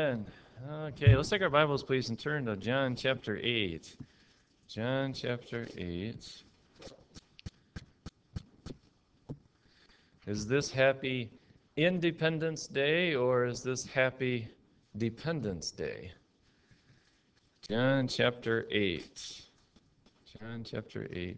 Amen. Okay, let's take our Bibles, please, and turn to John chapter 8. John chapter 8. Is this happy Independence Day or is this happy Dependence Day? John chapter 8. John chapter 8.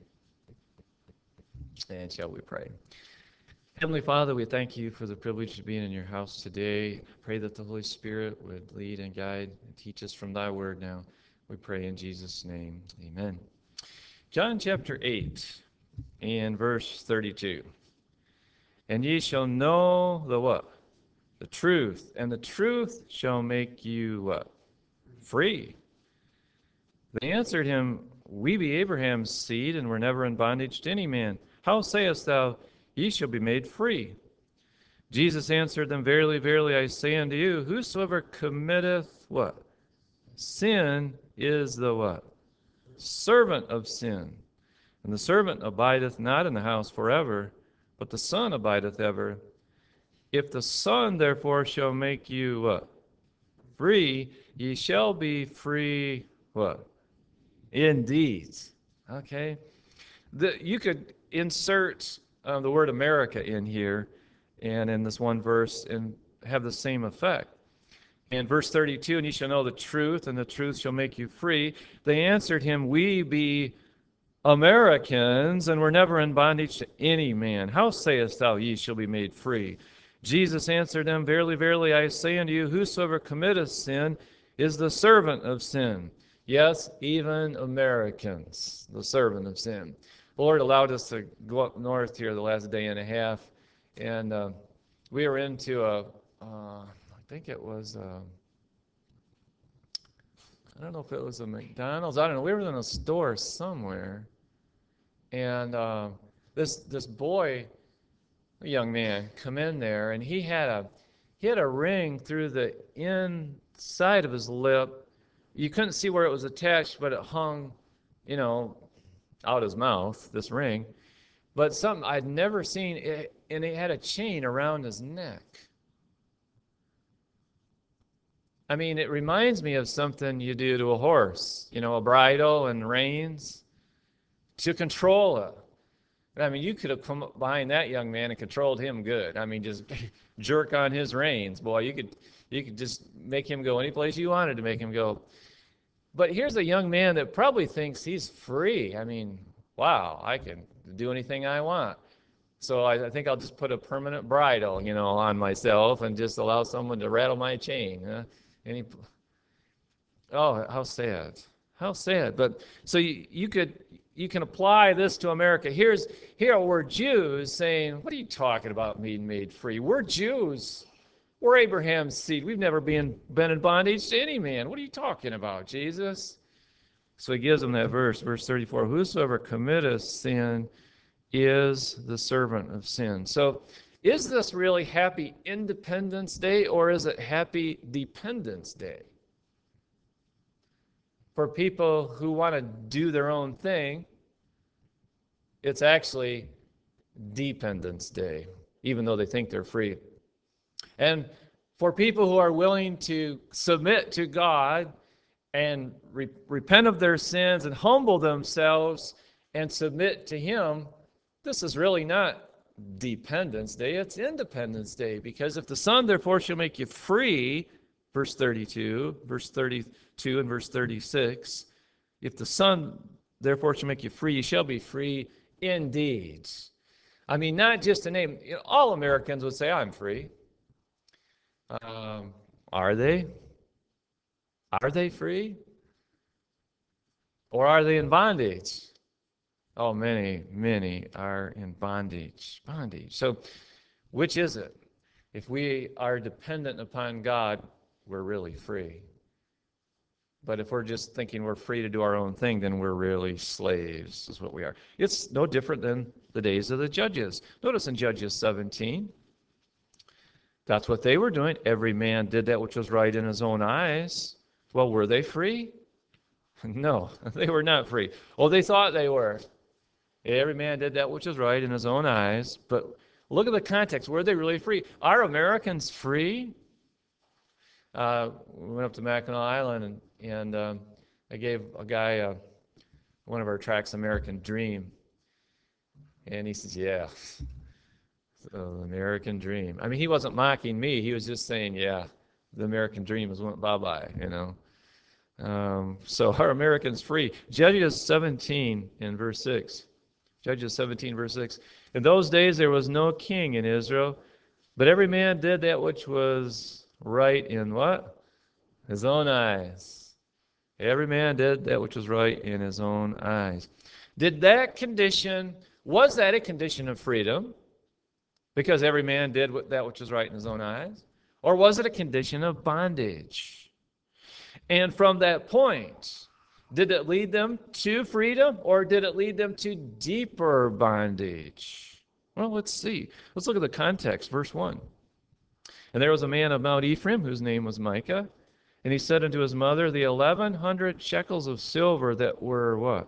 And shall we pray? Heavenly Father, we thank you for the privilege of being in your house today. Pray that the Holy Spirit would lead and guide and teach us from thy word now. We pray in Jesus' name. Amen. John chapter 8 and verse 32. And ye shall know the what? The truth. And the truth shall make you what? Free. They answered him, We be Abraham's seed, and were never in bondage to any man. How sayest thou, Ye shall be made free? Jesus answered them, Verily, verily, I say unto you, whosoever committeth what? Sin is the what? Servant of sin. And the servant abideth not in the house forever, but the Son abideth ever. If the Son therefore shall make you what? Free, ye shall be free what? Indeed. Okay? You could insert the word America in here and in this one verse and have the same effect. In verse 32, and ye shall know the truth, and the truth shall make you free. They answered him, We be Americans, and were never in bondage to any man. How sayest thou, Ye shall be made free? Jesus answered them, Verily, verily, I say unto you, whosoever committeth sin is the servant of sin. Yes, even Americans, the servant of sin. The Lord allowed us to go up north here the last day and a half, and we were into I think it was, I don't know if it was a McDonald's. I don't know. We were in a store somewhere, and this boy, a young man, come in there, and he had a ring through the inside of his lip. You couldn't see where it was attached, but it hung, out his mouth, this ring. But something I'd never seen, and he had a chain around his neck. I mean, it reminds me of something you do to a horse, a bridle and reins to control it. I mean, you could have come up behind that young man and controlled him good. I mean, just jerk on his reins, boy. You could just make him go any place you wanted to make him go. But here's a young man that probably thinks he's free. I mean, wow, I can do anything I want. So I think I'll just put a permanent bridle, on myself and just allow someone to rattle my chain. Oh, how sad. How sad. But so you can apply this to America. Here we're Jews saying, what are you talking about being made free? We're Jews. We're Abraham's seed. We've never been in bondage to any man. What are you talking about, Jesus? So he gives them that verse 34. Whosoever committeth sin is the servant of sin. So is this really happy Independence Day or is it happy Dependence Day? For people who want to do their own thing, it's actually Dependence Day, even though they think they're free. And for people who are willing to submit to God and repent of their sins and humble themselves and submit to Him, this is really not Dependence Day, it's Independence Day. Because if the Son therefore shall make you free, verse 32, verse 32 and verse 36, if the Son therefore shall make you free, you shall be free indeed. I mean, not just a name. All Americans would say, I'm free. Are they? Are they free? Or are they in bondage? Oh, many are in bondage. Bondage. So, which is it? If we are dependent upon God, we're really free. But if we're just thinking we're free to do our own thing, then we're really slaves, is what we are. It's no different than the days of the judges. Notice in Judges 17, that's what they were doing. Every man did that which was right in his own eyes. Well, were they free? No, they were not free. Well, they thought they were. Every man did that which was right in his own eyes. But look at the context. Were they really free? Are Americans free? We went up to Mackinac Island, and I gave a guy one of our tracks, American Dream, and he says, "Yeah, the American Dream." I mean, he wasn't mocking me. He was just saying, "Yeah, the American Dream has went bye-bye." So our American's free. Judges 17 in verse 6. Judges 17, verse 6. In those days there was no king in Israel, but every man did that which was right in what? His own eyes. Every man did that which was right in his own eyes. Was that a condition of freedom? Because every man did that which was right in his own eyes? Or was it a condition of bondage? And from that point, did it lead them to freedom or did it lead them to deeper bondage? Well, let's see. Let's look at the context. Verse 1. And there was a man of Mount Ephraim whose name was Micah. And he said unto his mother, the 1,100 shekels of silver that were what?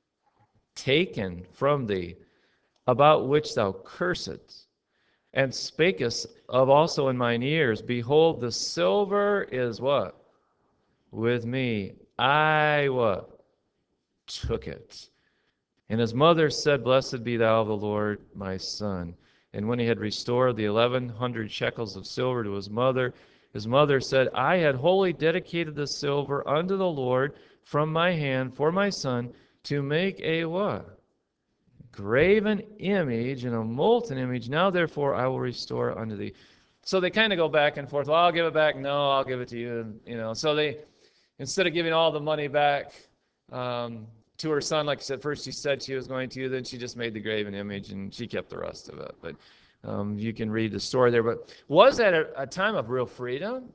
Taken from thee, about which thou cursedst, and spakest of also in mine ears, behold, the silver is what? With me. I what? Took it. And his mother said, Blessed be thou of the Lord, my son. And when he had restored the 1,100 shekels of silver to his mother said, I had wholly dedicated the silver unto the Lord from my hand for my son to make a what? Graven image and a molten image. Now therefore I will restore unto thee. So they kind of go back and forth. Well, I'll give it back. No, I'll give it to you. So they, instead of giving all the money back to her son, like I said, first she said she was going to, then she just made the graven image and she kept the rest of it. But you can read the story there. But was that a time of real freedom?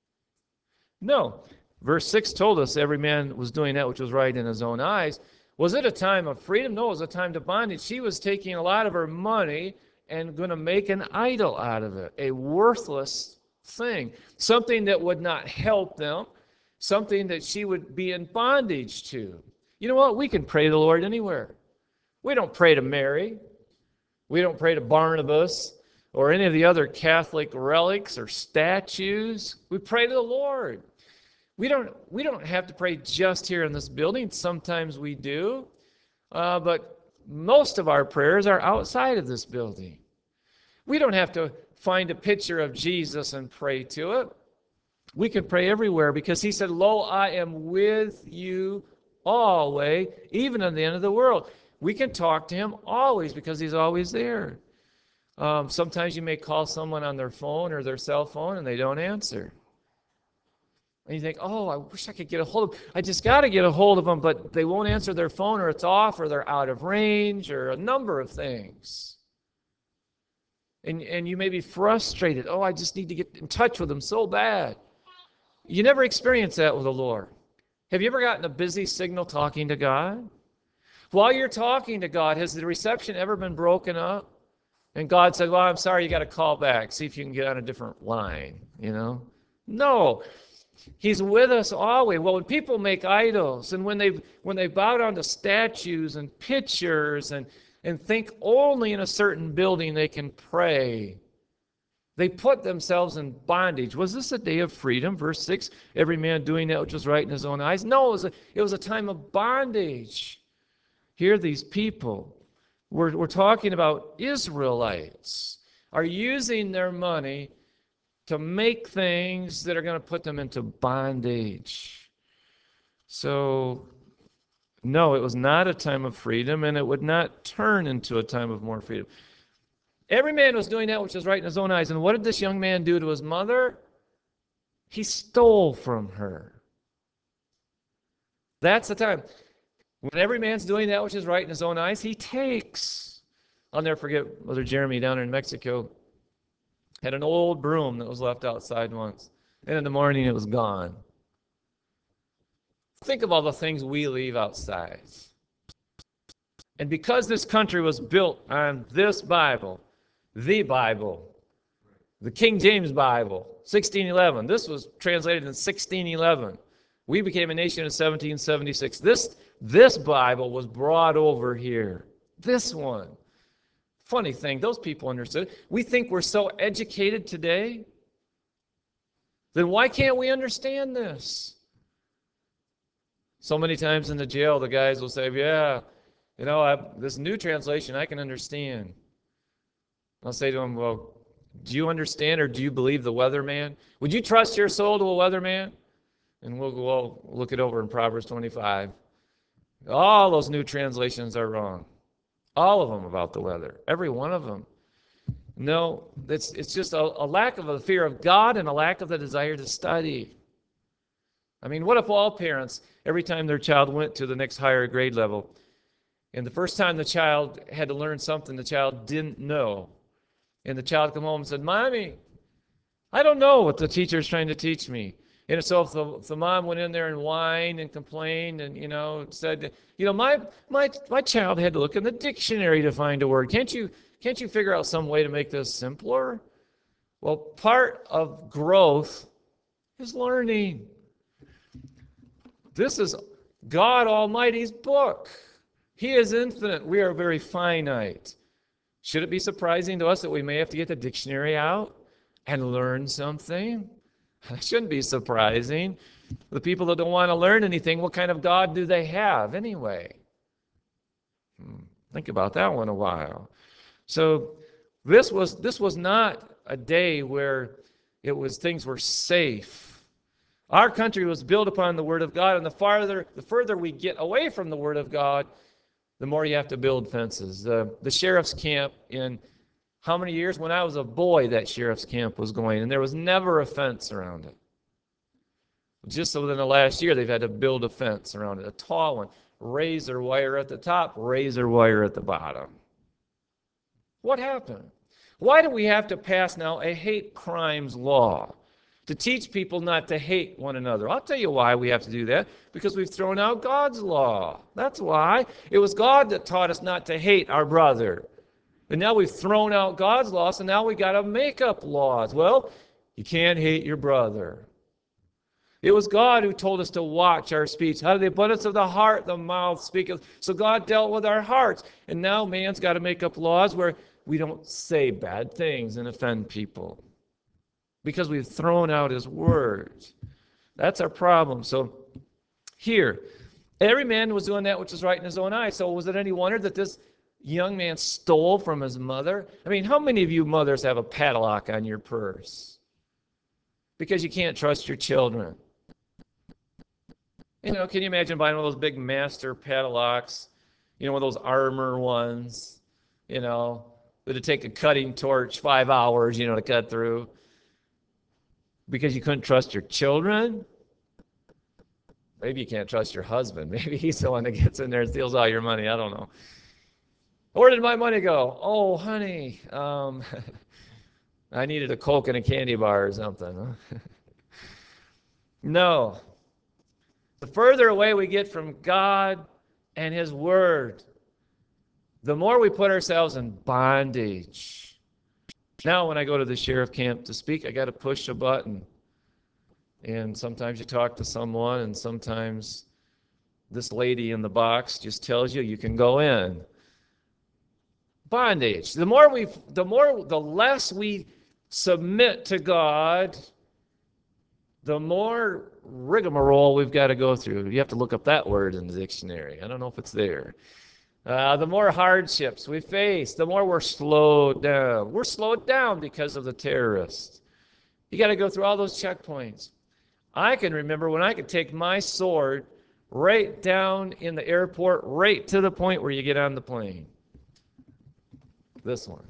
No. Verse 6 told us every man was doing that which was right in his own eyes. Was it a time of freedom? No, it was a time of bondage. She was taking a lot of her money and going to make an idol out of it, a worthless thing, something that would not help them, something that she would be in bondage to. You know what? We can pray to the Lord anywhere. We don't pray to Mary. We don't pray to Barnabas or any of the other Catholic relics or statues. We pray to the Lord. We don't have to pray just here in this building. Sometimes we do. But most of our prayers are outside of this building. We don't have to find a picture of Jesus and pray to it. We can pray everywhere because he said, Lo, I am with you always, even to the end of the world. We can talk to him always because he's always there. Sometimes you may call someone on their phone or their cell phone and they don't answer. And you think, oh, I wish I could get a hold of them. I just got to get a hold of them, but they won't answer their phone or it's off or they're out of range or a number of things. And you may be frustrated. Oh, I just need to get in touch with them so bad. You never experience that with the Lord. Have you ever gotten a busy signal talking to God? While you're talking to God, has the reception ever been broken up? And God said, well, I'm sorry, you got to call back. See if you can get on a different line, No. He's with us always. Well, when people make idols and when they bow down to statues and pictures and think only in a certain building they can pray, they put themselves in bondage. Was this a day of freedom? Verse 6, every man doing that which was right in his own eyes. No, it was a time of bondage. Here these people, we're talking about Israelites, are using their money to make things that are going to put them into bondage. So, no, it was not a time of freedom, and it would not turn into a time of more freedom. Every man was doing that which was right in his own eyes. And what did this young man do to his mother? He stole from her. That's the time. When every man's doing that which is right in his own eyes, he takes. I'll never forget Brother Jeremy down in Mexico had an old broom that was left outside once. And in the morning, it was gone. Think of all the things we leave outside. And because this country was built on this Bible, the King James Bible, 1611. This was translated in 1611. We became a nation in 1776. This Bible was brought over here. This one. Funny thing, those people understood. We think we're so educated today. Then why can't we understand this? So many times in the jail, the guys will say, yeah, this new translation I can understand. I'll say to them, well, do you understand or do you believe the weatherman? Would you trust your soul to a weatherman? And we'll go, well, look it over in Proverbs 25. All those new translations are wrong. All of them about the weather. Every one of them. No, it's just a lack of a fear of God and a lack of the desire to study. I mean, what if all parents, every time their child went to the next higher grade level, and the first time the child had to learn something the child didn't know, and the child come home and said, Mommy, I don't know what the teacher's trying to teach me. And so if the mom went in there and whined and complained and, said, my child had to look in the dictionary to find a word. Can't you figure out some way to make this simpler? Well, part of growth is learning. This is God Almighty's book. He is infinite. We are very finite. Should it be surprising to us that we may have to get the dictionary out and learn something? That shouldn't be surprising. The people that don't want to learn anything, what kind of God do they have anyway? Think about that one a while. So this was not a day where things were safe. Our country was built upon the Word of God, and the further we get away from the Word of God, the more you have to build fences. The sheriff's camp in how many years? When I was a boy, that sheriff's camp was going, and there was never a fence around it. Just within the last year, they've had to build a fence around it, a tall one, razor wire at the top, razor wire at the bottom. What happened? Why do we have to pass now a hate crimes law to teach people not to hate one another? I'll tell you why we have to do that. Because we've thrown out God's law. That's why. It was God that taught us not to hate our brother. And now we've thrown out God's law, so now we got to make up laws. Well, you can't hate your brother. It was God who told us to watch our speech. Out of the abundance of the heart, the mouth speaketh. So God dealt with our hearts. And now man's got to make up laws where we don't say bad things and offend people, because we've thrown out his word. That's our problem. So here, every man was doing that which was right in his own eyes. So was it any wonder that this young man stole from his mother? I mean, how many of you mothers have a padlock on your purse? Because you can't trust your children. Can you imagine buying one of those big master padlocks? One of those armor ones, that'd take a cutting torch 5 hours, to cut through. Because you couldn't trust your children? Maybe you can't trust your husband. Maybe he's the one that gets in there and steals all your money. I don't know. Where did my money go? Oh, honey, I needed a Coke and a candy bar or something. No. The further away we get from God and his word, the more we put ourselves in bondage. Now when I go to the sheriff camp to speak, I got to push a button. And sometimes you talk to someone, and sometimes this lady in the box just tells you can go in. Bondage. The less we submit to God, the more rigmarole we've got to go through. You have to look up that word in the dictionary. I don't know if it's there. The more hardships we face, the more we're slowed down. We're slowed down because of the terrorists. You got to go through all those checkpoints. I can remember when I could take my sword right down in the airport, right to the point where you get on the plane. This one.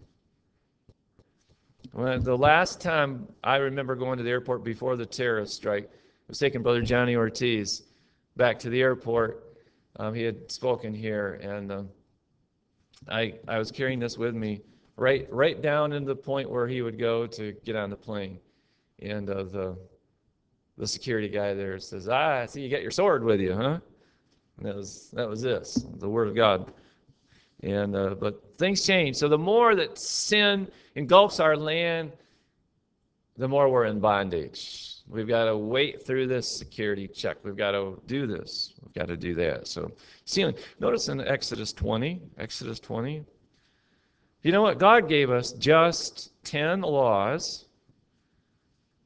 The last time I remember going to the airport before the terrorist strike, I was taking Brother Johnny Ortiz back to the airport. He had spoken here, and I was carrying this with me right down into the point where he would go to get on the plane. And the security guy there says, I see you got your sword with you, huh? And that was this, the Word of God. And but things change. So the more that sin engulfs our land, the more we're in bondage. We've got to wait through this security check. We've got to do this. We've got to do that. So sealing. Notice in Exodus 20. You know what? God gave us just 10 laws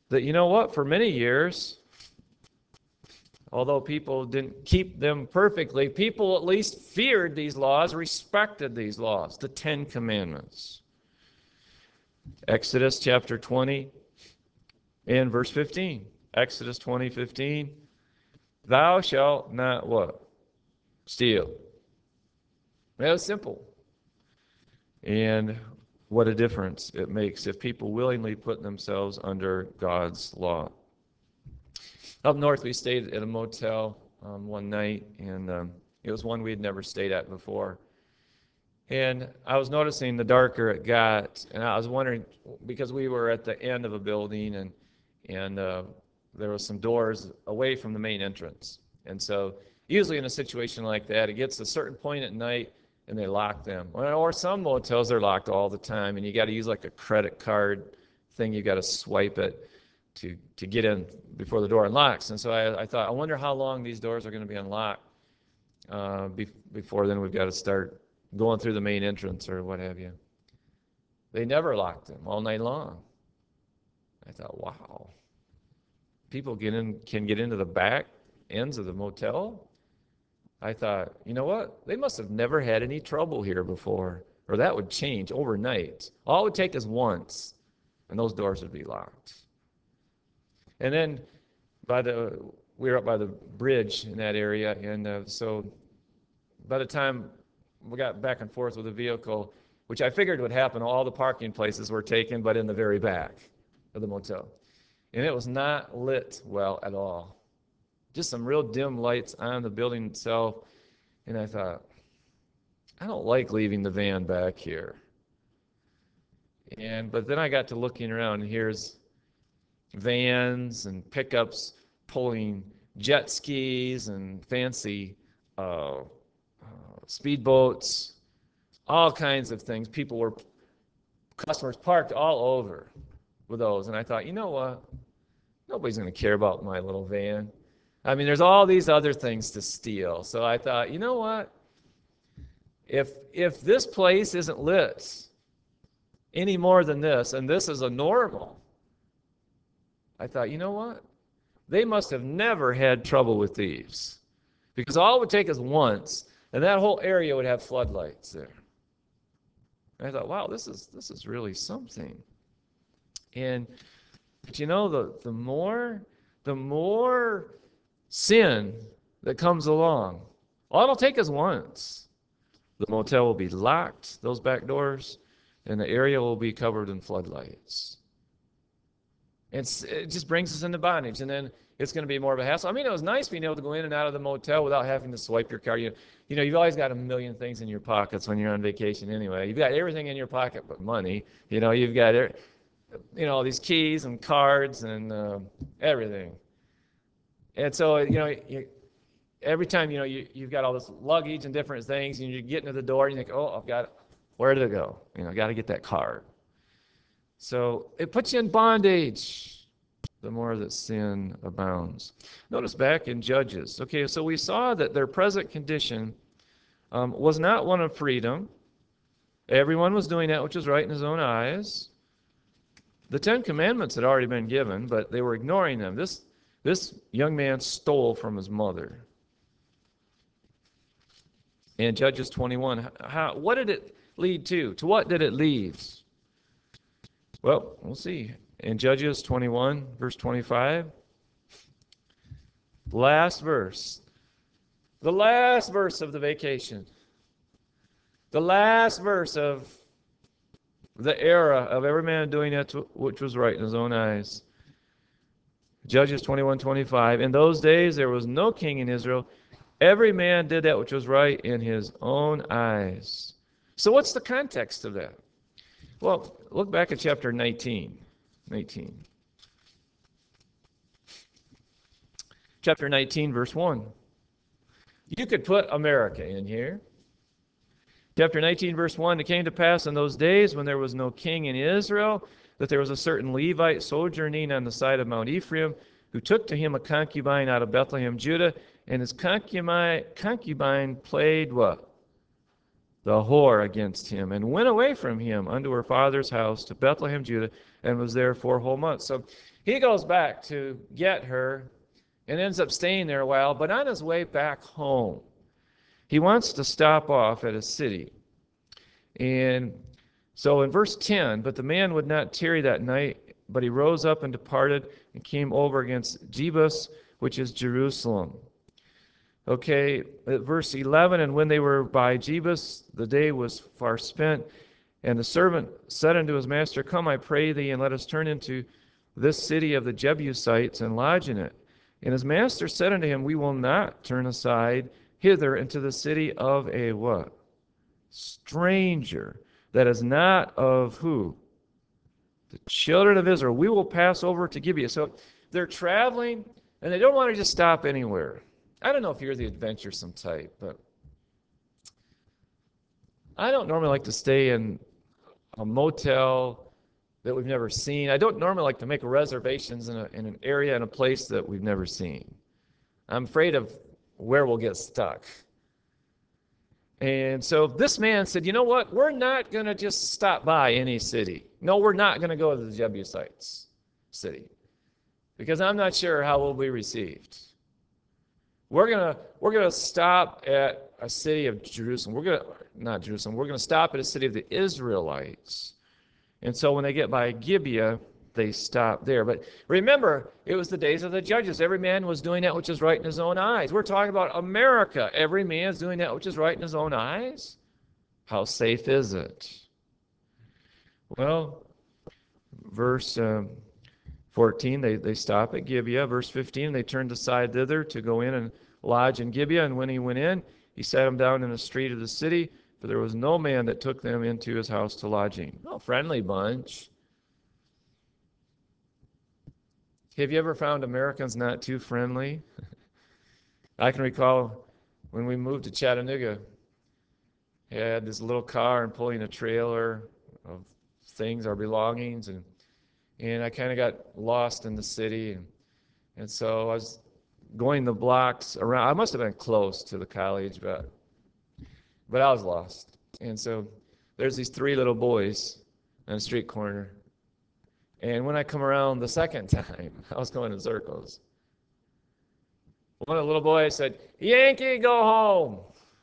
that, you know what, for many years, although people didn't keep them perfectly, people at least feared these laws, respected these laws, the Ten Commandments. Exodus chapter 20 and verse 15. Exodus 20:15. Thou shalt not what? Steal. That was simple. And what a difference it makes if people willingly put themselves under God's law. Up north, we stayed at a motel one night, and it was one we had never stayed at before. And I was noticing the darker it got, and I was wondering, because we were at the end of a building, and there was some doors away from the main entrance. And so usually in a situation like that, it gets to a certain point at night, and they lock them. Or some motels, they're locked all the time, and you got to use like a credit card thing. You got to swipe it to get in before the door unlocks. And so I thought, I wonder how long these doors are going to be unlocked. Before then, we've got to start going through the main entrance or what have you. They never locked them all night long. I thought, wow. People can get into the back ends of the motel. I thought, you know what? They must have never had any trouble here before, or that would change overnight. All it would take is once, and those doors would be locked. And then we were up by the bridge in that area, and so by the time we got back and forth with the vehicle, which I figured would happen, all the parking places were taken, but in the very back of the motel. And it was not lit well at all. Just some real dim lights on the building itself. And I thought, I don't like leaving the van back here. But then I got to looking around, and here's vans and pickups pulling jet skis and fancy speedboats, all kinds of things. Customers parked all over with those. And I thought, you know what? Nobody's going to care about my little van. I mean, there's all these other things to steal. So I thought, you know what? If this place isn't lit any more than this, and this is a normal, I thought, you know what? They must have never had trouble with thieves, because all it would take is once, and that whole area would have floodlights there. And I thought, wow, this is really something. But you know, the more sin that comes along, all it'll take is once. The motel will be locked, those back doors, and the area will be covered in floodlights. It just brings us into bondage, and then it's going to be more of a hassle. I mean, it was nice being able to go in and out of the motel without having to swipe your card. You've always got a million things in your pockets when you're on vacation anyway. You've got everything in your pocket but money. You've got all these keys and cards and everything. And so, every time, you've got all this luggage and different things, and you get into the door, and you think, oh, I've got where did it go? I got to get that card. So it puts you in bondage the more that sin abounds. Notice back in Judges. Okay, so we saw that their present condition was not one of freedom. Everyone was doing that which was right in his own eyes. The Ten Commandments had already been given, but they were ignoring them. This young man stole from his mother. In Judges 21, what did it lead to? To what did it lead? Well, we'll see. In Judges 21, verse 25, last verse. The last verse of the vacation. The last verse of the era of every man doing that which was right in his own eyes. Judges 21:25. In those days there was no king in Israel. Every man did that which was right in his own eyes. So what's the context of that? Well, look back at chapter 19. Chapter 19, verse 1. You could put America in here. Chapter 19, verse 1. It came to pass in those days when there was no king in Israel, that there was a certain Levite sojourning on the side of Mount Ephraim, who took to him a concubine out of Bethlehem, Judah, and his concubine played what? the whore against him, and went away from him unto her father's house to Bethlehem, Judah, and was there 4 whole months. So he goes back to get her and ends up staying there a while, but on his way back home, he wants to stop off at a city. And so in verse 10, but the man would not tarry that night, but he rose up and departed and came over against Jebus, which is Jerusalem. Okay, at verse 11, and when they were by Jebus, the day was far spent, and the servant said unto his master, Come, I pray thee, and let us turn into this city of the Jebusites and lodge in it. And his master said unto him, We will not turn aside hither into the city of a what? Stranger, that is not of who? The children of Israel. We will pass over to Gibeah. So they're traveling, and they don't want to just stop anywhere. I don't know if you're the adventuresome type, but I don't normally like to stay in a motel that we've never seen. I don't normally like to make reservations in an area, in a place that we've never seen. I'm afraid of where we'll get stuck. And so this man said, you know what? We're not going to just stop by any city. No, we're not going to go to the Jebusites city because I'm not sure how we'll be received. We're gonna stop at a city of Jerusalem. We're gonna stop at a city of the Israelites. And so when they get by Gibeah, they stop there. But remember, it was the days of the judges. Every man was doing that which is right in his own eyes. We're talking about America. Every man's doing that which is right in his own eyes. How safe is it? Well, verse 14, they stop at Gibeah. Verse 15, they turned aside thither to go in and lodge in Gibeah. And when he went in, he sat him down in the street of the city, for there was no man that took them into his house to lodging. Oh, friendly bunch. Have you ever found Americans not too friendly? I can recall when we moved to Chattanooga, I had this little car and pulling a trailer of things, our belongings, and I kind of got lost in the city, and so I was going the blocks around. I must have been close to the college, but I was lost. And so there's these 3 little boys on a street corner. And when I come around the second time, I was going in circles. One of the little boys said, Yankee, go home.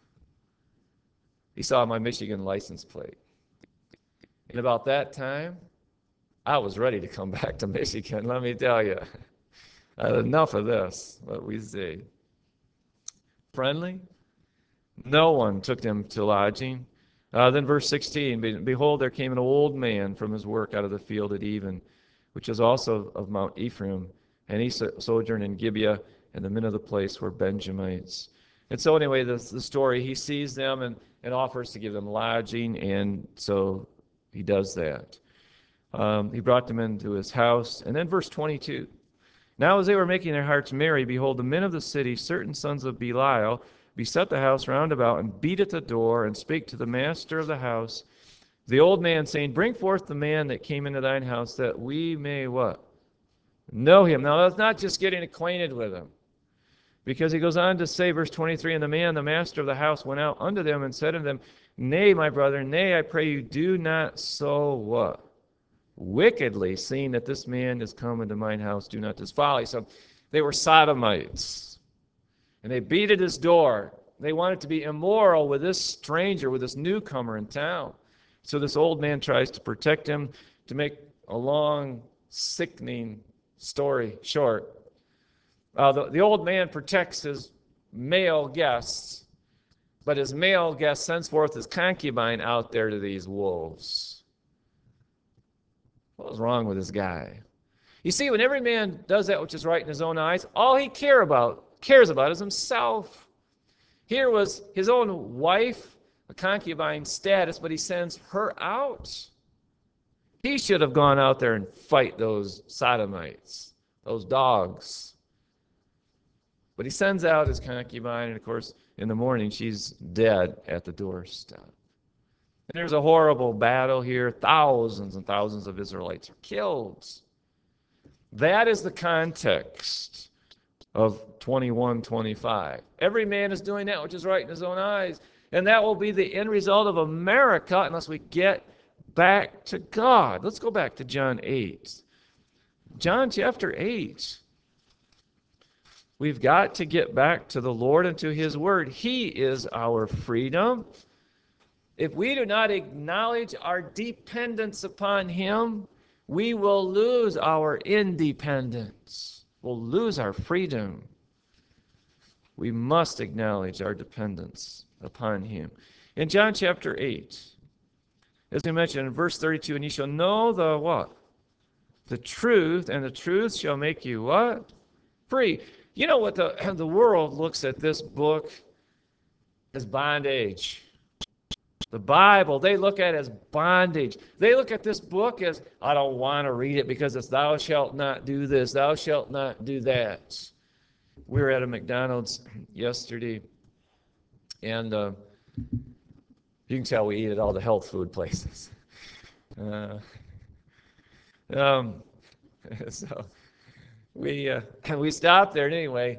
He saw my Michigan license plate. And about that time, I was ready to come back to Michigan, let me tell you. Enough of this, what we see. Friendly? No one took them to lodging. Then verse 16, behold, there came an old man from his work out of the field at even, which is also of Mount Ephraim, and he sojourned in Gibeah, and the men of the place were Benjamites. And so anyway, the story, he sees them and offers to give them lodging, and so he does that. He brought them into his house. And then verse 22, now as they were making their hearts merry, behold, the men of the city, certain sons of Belial, beset the house round about, and beat at the door, and spake to the master of the house, the old man, saying, Bring forth the man that came into thine house, that we may what? Know him. Now, that's not just getting acquainted with him. Because he goes on to say, verse 23, And the man, the master of the house, went out unto them, and said unto them, Nay, my brother, nay, I pray you, do not so what? Wickedly, seeing that this man is come into mine house, do not this folly. So they were sodomites. And they beat at his door. They wanted to be immoral with this stranger, with this newcomer in town. So this old man tries to protect him. To make a long, sickening story short, the old man protects his male guests, but his male guest sends forth his concubine out there to these wolves. What was wrong with this guy? You see, when every man does that which is right in his own eyes, all he cares about is himself. Here was his own wife, a concubine status, but he sends her out. He should have gone out there and fight those sodomites, those dogs. But he sends out his concubine, and of course, in the morning, she's dead at the doorstep. And there's a horrible battle here. Thousands and thousands of Israelites are killed. That is the context of 21:25. Every man is doing that which is right in his own eyes. And that will be the end result of America unless we get back to God. Let's go back to John 8. John chapter 8. We've got to get back to the Lord and to His Word. He is our freedom. If we do not acknowledge our dependence upon Him, we will lose our independence. We'll lose our freedom. We must acknowledge our dependence upon Him. In John chapter 8, as we mentioned in verse 32, and you shall know the what? The truth, and the truth shall make you what? Free. You know what? The world looks at this book as bondage. The Bible, they look at it as bondage. They look at this book as, I don't want to read it because it's thou shalt not do this, thou shalt not do that. We were at a McDonald's yesterday, and you can tell we eat at all the health food places. So we stopped there, and anyway,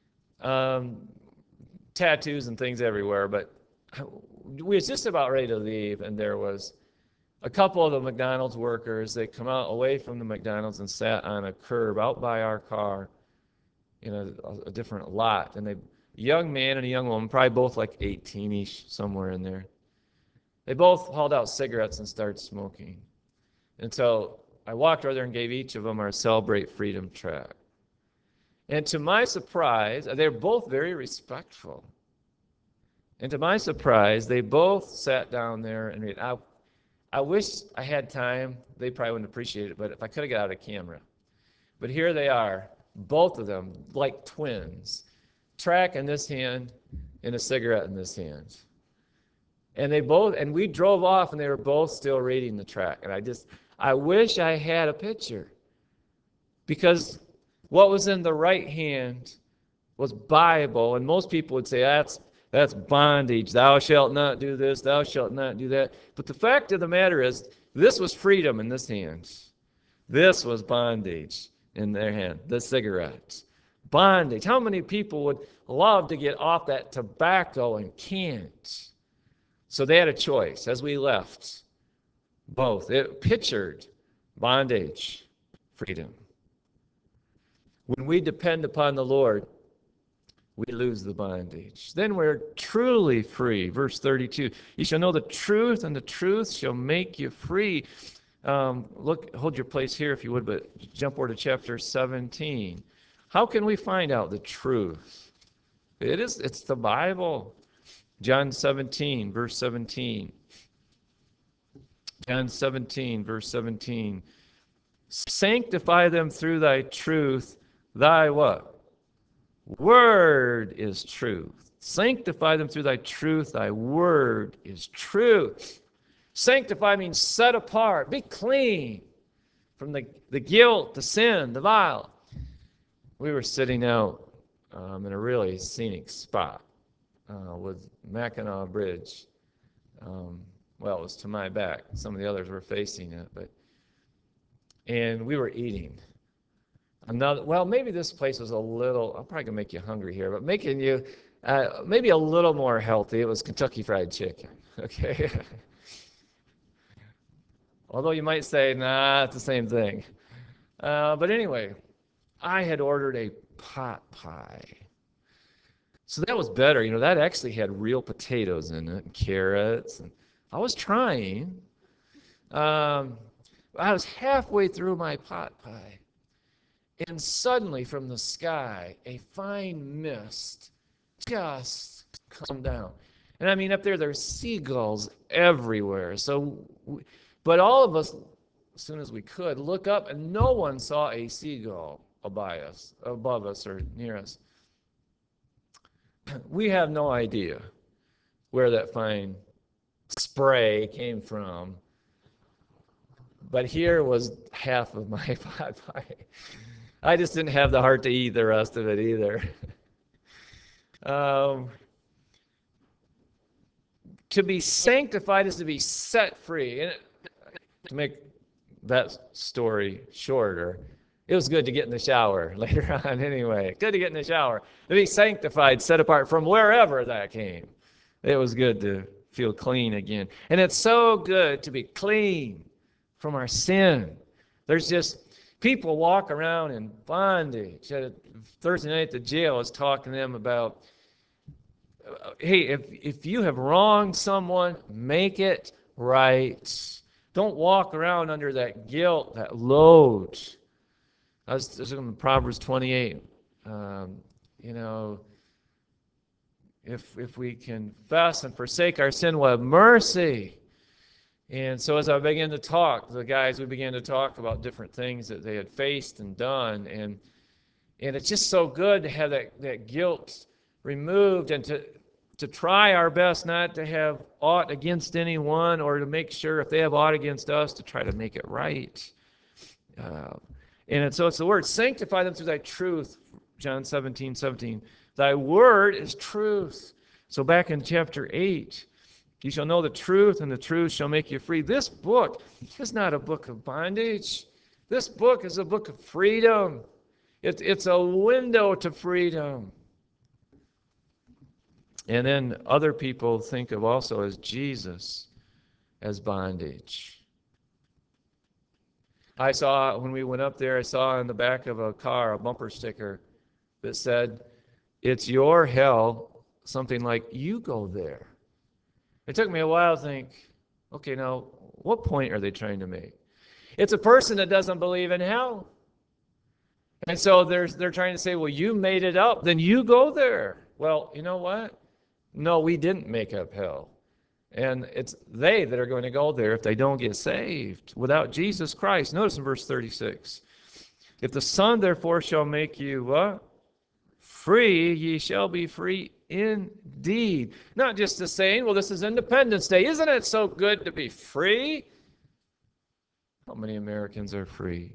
tattoos and things everywhere, but we was just about ready to leave, and there was a couple of the McDonald's workers. They come out away from the McDonald's and sat on a curb out by our car in a different lot. And a young man and a young woman, probably both like 18-ish, somewhere in there. They both hauled out cigarettes and started smoking. And so I walked over there and gave each of them our Celebrate Freedom tract. And to my surprise, they're both very respectful. And to my surprise, they both sat down there and read. I wish I had time. They probably wouldn't appreciate it, but if I could have got out a camera. But here they are, both of them, like twins. Tract in this hand and a cigarette in this hand. And we drove off, and they were both still reading the tract. And I wish I had a picture. Because what was in the right hand was Bible, and most people would say, that's bondage. Thou shalt not do this, thou shalt not do that. But the fact of the matter is, this was freedom in this hand. This was bondage in their hand, the cigarettes. Bondage. How many people would love to get off that tobacco and can't? So they had a choice as we left. Both. It pictured bondage, freedom. When we depend upon the Lord, we lose the bondage. Then we're truly free. Verse 32, you shall know the truth, and the truth shall make you free. Hold your place here if you would, but jump over to chapter 17. How can we find out the truth? It's the Bible. John 17, verse 17. John 17, verse 17. Sanctify them through thy truth. Thy what? Word is truth. Sanctify them through thy truth. Thy word is truth. Sanctify means set apart. Be clean from the guilt, the sin, the vile. We were sitting out in a really scenic spot with Mackinac Bridge. Well, it was to my back. Some of the others were facing it, and we were eating. Maybe this place was a little, I'm probably going to make you hungry here, but making you maybe a little more healthy. It was Kentucky Fried Chicken, okay? Although you might say, nah, it's the same thing. But anyway, I had ordered a pot pie. So that was better. That actually had real potatoes in it and carrots. And I was trying. I was halfway through my pot pie. And suddenly from the sky, a fine mist just come down. And I mean, up there's seagulls everywhere. But all of us, as soon as we could, look up, and no one saw a seagull above us or near us. We have no idea where that fine spray came from. But here was half of my pot pie. I just didn't have the heart to eat the rest of it either. To be sanctified is to be set free. And to make that story shorter, it was good to get in the shower later on anyway. Good to get in the shower. To be sanctified, set apart from wherever that came. It was good to feel clean again. And it's so good to be clean from our sin. There's just people walk around in bondage. Thursday night at the jail, I was talking to them about, hey, if you have wronged someone, make it right. Don't walk around under that guilt, that load. I was looking at Proverbs 28. You know, if we confess and forsake our sin, we'll have mercy. And so as I began to talk, we began to talk about different things that they had faced and done. And it's just so good to have that guilt removed and to try our best not to have aught against anyone, or to make sure if they have aught against us to try to make it right. So it's the word, sanctify them through thy truth, John 17:17. Thy word is truth. So back in chapter 8, you shall know the truth, and the truth shall make you free. This book is not a book of bondage. This book is a book of freedom. It's a window to freedom. And then other people think of also as Jesus as bondage. I saw, when we went up there, I saw on the back of a car a bumper sticker that said, "It's your hell," something like, "You go there." It took me a while to think, okay, now, what point are they trying to make? It's a person that doesn't believe in hell. And so they're trying to say, well, you made it up, then you go there. Well, you know what? No, we didn't make up hell. And it's they that are going to go there if they don't get saved without Jesus Christ. Notice in verse 36. If the Son therefore shall make you what? Free, ye shall be free indeed. Not just a saying, well, this is Independence Day. Isn't it so good to be free? How many Americans are free?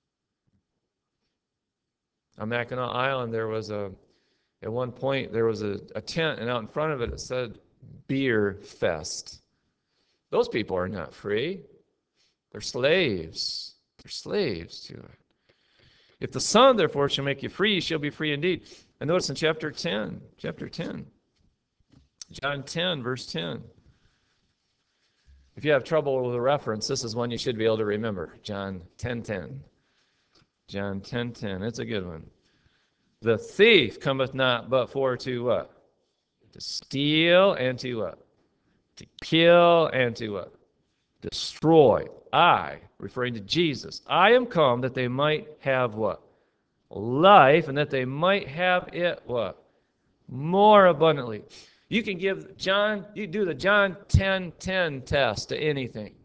On Mackinac Island, at one point, there was a tent, and out in front of it, it said, Beer Fest. Those people are not free. They're slaves. They're slaves to it. If the Son, therefore, shall make you free, you shall be free indeed. And notice in chapter 10, John 10, verse 10. If you have trouble with a reference, this is one you should be able to remember. John 10:10. John 10:10. It's a good one. The thief cometh not but for to what? To steal and to what? To kill and to what? Destroy. I, referring to Jesus, I am come that they might have what? Life, and that they might have it what? More abundantly. You can give John, you do the John 10:10 test to anything.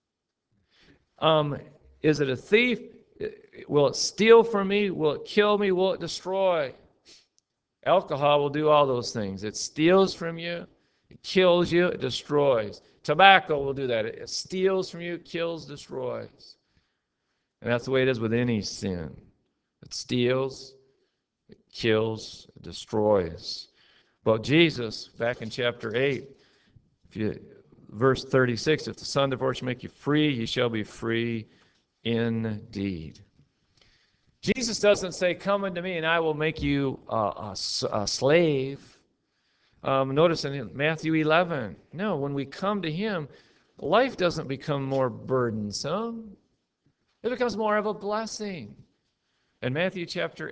Is it a thief? Will it steal from me? Will it kill me? Will it destroy? Alcohol will do all those things. It steals from you, it kills you, it destroys. Tobacco will do that. It steals from you, kills, destroys. And that's the way it is with any sin. It steals, it kills, it destroys. But Jesus, back in chapter 8, verse 36, if the Son therefore shall make you free, you shall be free indeed. Jesus doesn't say, come unto me and I will make you a slave. Notice in Matthew 11, no, when we come to him, life doesn't become more burdensome. It becomes more of a blessing. In Matthew chapter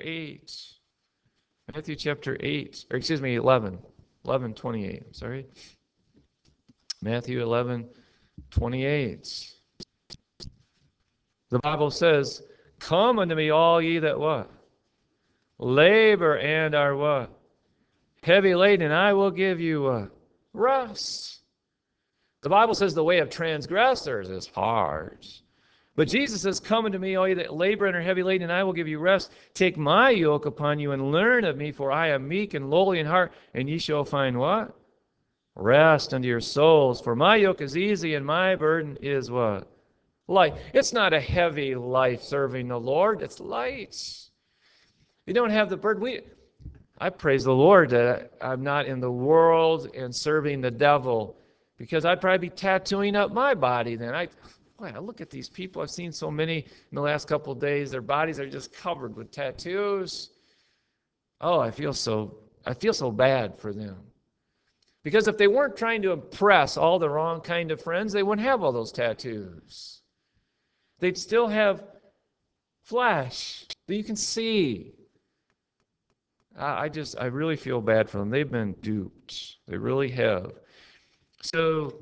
11:28, sorry. Matthew 11:28. The Bible says, come unto me all ye that what? Labor and are what? Heavy laden, and I will give you what? Rest. The Bible says the way of transgressors is hard. But Jesus says, come unto me, all ye that labor and are heavy laden, and I will give you rest. Take my yoke upon you and learn of me, for I am meek and lowly in heart, and ye shall find what? Rest unto your souls. For my yoke is easy and my burden is what? Light. It's not a heavy life serving the Lord. It's light. You don't have the burden. I praise the Lord that I'm not in the world and serving the devil, because I'd probably be tattooing up my body then. I look at these people. I've seen so many in the last couple of days. Their bodies are just covered with tattoos. Oh, I feel so bad for them. Because if they weren't trying to impress all the wrong kind of friends, they wouldn't have all those tattoos. They'd still have flesh that you can see. I really feel bad for them. They've been duped. They really have. So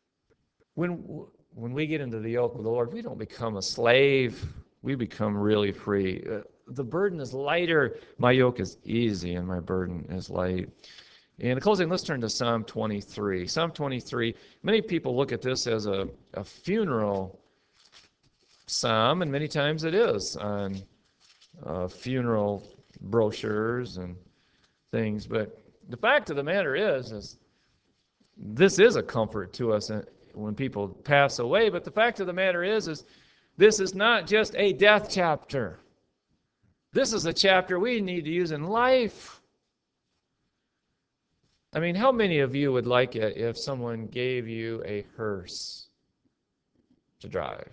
when we get into the yoke of the Lord, we don't become a slave. We become really free. The burden is lighter. My yoke is easy and my burden is light. In closing, let's turn to Psalm 23. Psalm 23, many people look at this as a funeral psalm, and many times it is on funeral brochures and things. But the fact of the matter is this is a comfort to us when people pass away. But the fact of the matter is this is not just a death chapter. This is a chapter we need to use in life. I mean, how many of you would like it if someone gave you a hearse to drive?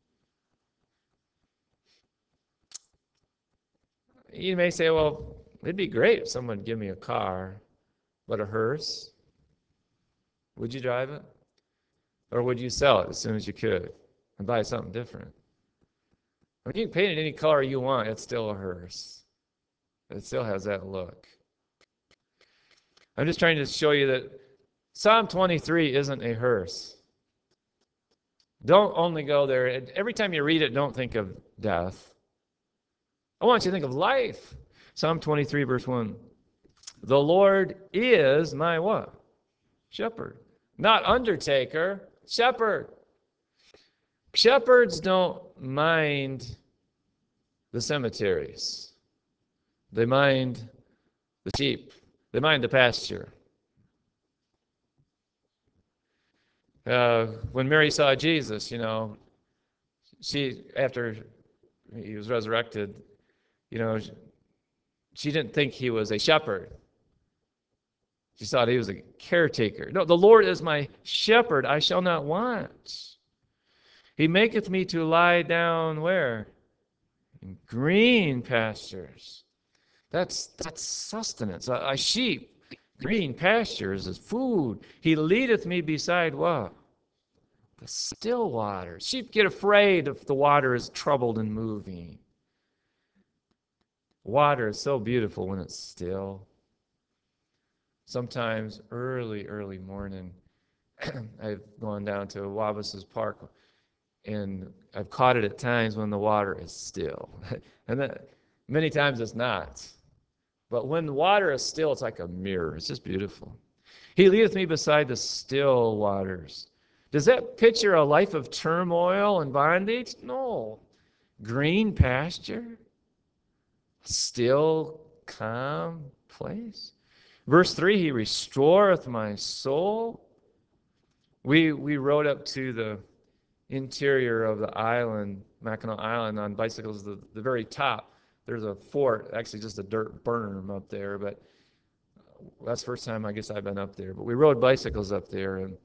You may say, well, it'd be great if someone would give me a car, but a hearse? Would you drive it? Or would you sell it as soon as you could and buy something different? I mean, you can paint it any color you want, it's still a hearse. It still has that look. I'm just trying to show you that Psalm 23 isn't a hearse. Don't only go there. Every time you read it, don't think of death. I want you to think of life. Psalm 23, verse 1. The Lord is my what? Shepherd. Not undertaker, shepherd. Shepherds don't mind the cemeteries. They mind the sheep. They mind the pasture. When Mary saw Jesus, she, after he was resurrected, she didn't think he was a shepherd. She thought he was a caretaker. No, the Lord is my shepherd, I shall not want. He maketh me to lie down where? In green pastures. That's sustenance. A sheep, green pastures is food. He leadeth me beside what? The still waters. Sheep get afraid if the water is troubled and moving. Water is so beautiful when it's still. Sometimes early morning, I've gone down to Wabas's Park, and I've caught it at times when the water is still. And that, many times it's not. But when the water is still, it's like a mirror. It's just beautiful. He leadeth me beside the still waters. Does that picture a life of turmoil and bondage? No. Green pasture, still calm place. Verse 3, he restoreth my soul. We rode up to the interior of the island, Mackinac Island, on bicycles. The very top, there's a fort, actually just a dirt berm up there, but that's the first time I guess I've been up there. But we rode bicycles up there, and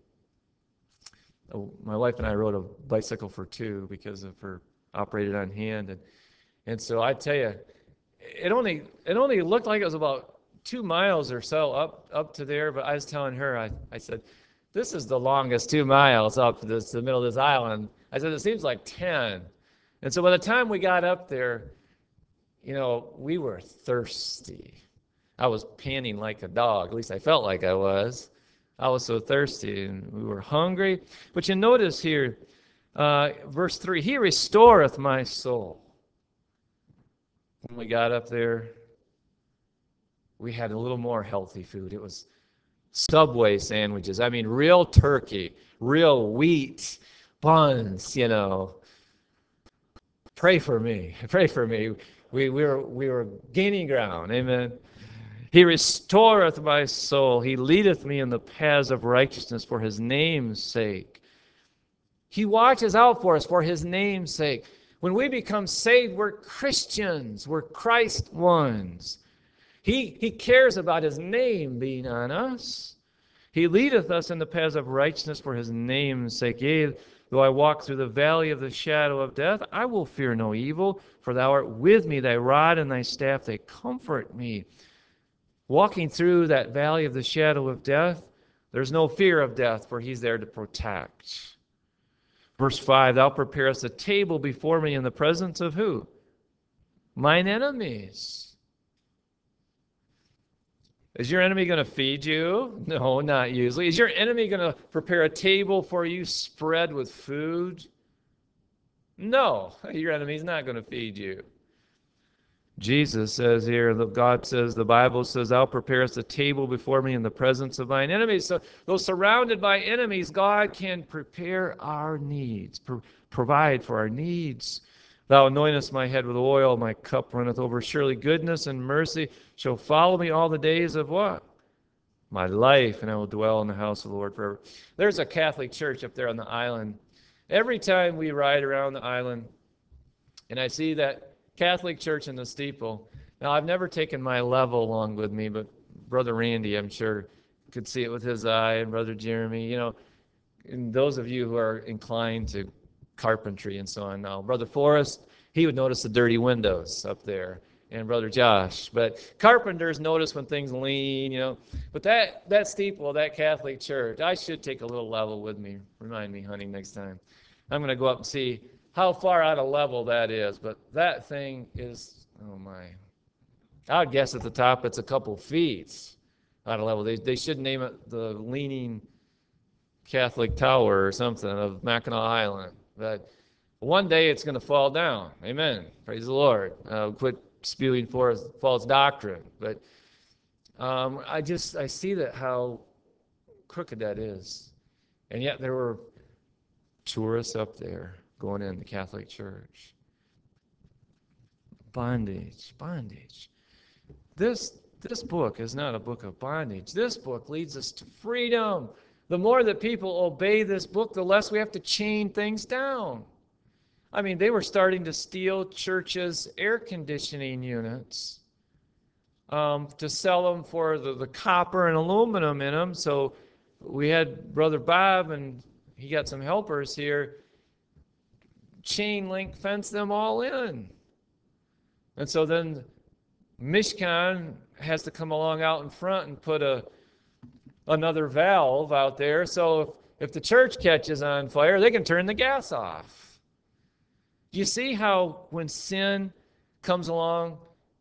my wife and I rode a bicycle for two because of her operated on hand, and so I tell you, it only looked like it was about 2 miles or so up to there, but I was telling her, I said, this is the longest 2 miles up to the middle of this island. I said, it seems like 10. And so by the time we got up there, we were thirsty. I was panting like a dog. At least I felt like I was. I was so thirsty, and we were hungry. But you notice here, verse 3, he restoreth my soul. When we got up there, we had a little more healthy food. It was Subway sandwiches. I mean, real turkey, real wheat, buns, Pray for me. Pray for me. We were gaining ground. Amen. He restoreth my soul. He leadeth me in the paths of righteousness for his name's sake. He watches out for us for his name's sake. When we become saved, we're Christians. We're Christ ones. He cares about his name being on us. He leadeth us in the paths of righteousness for his name's sake. Yea, though I walk through the valley of the shadow of death, I will fear no evil, for thou art with me, thy rod and thy staff, they comfort me. Walking through that valley of the shadow of death, There's no fear of death, for he's there to protect. Verse 5, thou preparest a table before me in the presence of who? Mine enemies. Is your enemy going to feed you? No, not usually. Is your enemy going to prepare a table for you spread with food? No, your enemy's not going to feed you. Jesus says here, God says, the Bible says, thou preparest a table before me in the presence of mine enemies. So, though surrounded by enemies, God can prepare our needs, provide for our needs. Thou anointest my head with oil, my cup runneth over. Surely goodness and mercy shall follow me all the days of what? My life, and I will dwell in the house of the Lord forever. There's a Catholic church up there on the island. Every time we ride around the island, and I see that Catholic church in the steeple. Now, I've never taken my level along with me, but Brother Randy, I'm sure, could see it with his eye, and Brother Jeremy, and those of you who are inclined to carpentry and so on. Now, Brother Forrest, he would notice the dirty windows up there, and Brother Josh. But carpenters notice when things lean. But that steeple, that Catholic church, I should take a little level with me. Remind me, honey, next time. I'm going to go up and see how far out of level that is. But that thing is, oh my. I would guess at the top it's a couple feet out of level. They should name it the Leaning Catholic Tower or something of Mackinac Island. But one day it's going to fall down. Amen. Praise the Lord. Quit spewing false doctrine. But I see that how crooked that is. And yet there were tourists up there going in the Catholic Church. Bondage. This book is not a book of bondage. This book leads us to freedom. The more that people obey this book, the less we have to chain things down. I mean, they were starting to steal churches' air conditioning units to sell them for the copper and aluminum in them. So we had Brother Bob, and he got some helpers here, chain link fence them all in. And so then Mishkan has to come along out in front and put another valve out there. So if the church catches on fire, they can turn the gas off. Do you see how when sin comes along,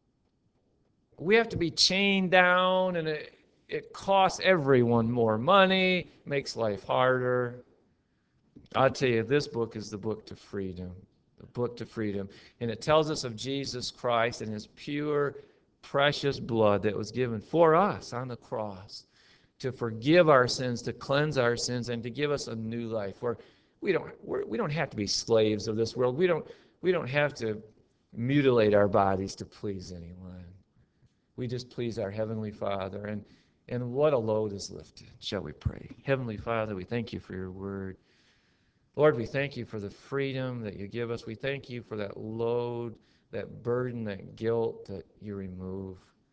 we have to be chained down, and it costs everyone more money, makes life harder. I'll tell you, this book is the book to freedom. The book to freedom. And it tells us of Jesus Christ and his pure, precious blood that was given for us on the cross to forgive our sins, to cleanse our sins, and to give us a new life where we don't have to be slaves of this world. We don't have to mutilate our bodies to please anyone. We just please our Heavenly Father. And what a load is lifted. Shall we pray? Heavenly Father, we thank you for your word. Lord, we thank you for the freedom that you give us. We thank you for that load, that burden, that guilt that you remove.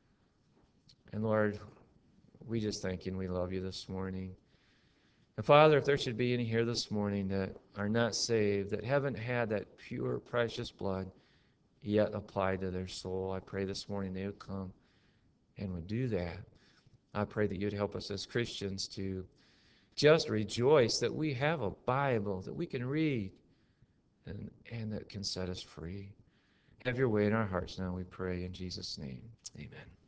And Lord, we just thank you and we love you this morning. And Father, if there should be any here this morning that are not saved, that haven't had that pure, precious blood yet applied to their soul, I pray this morning they would come and would do that. I pray that you'd help us as Christians to just rejoice that we have a Bible that we can read and that can set us free. Have your way in our hearts now, we pray in Jesus' name. Amen.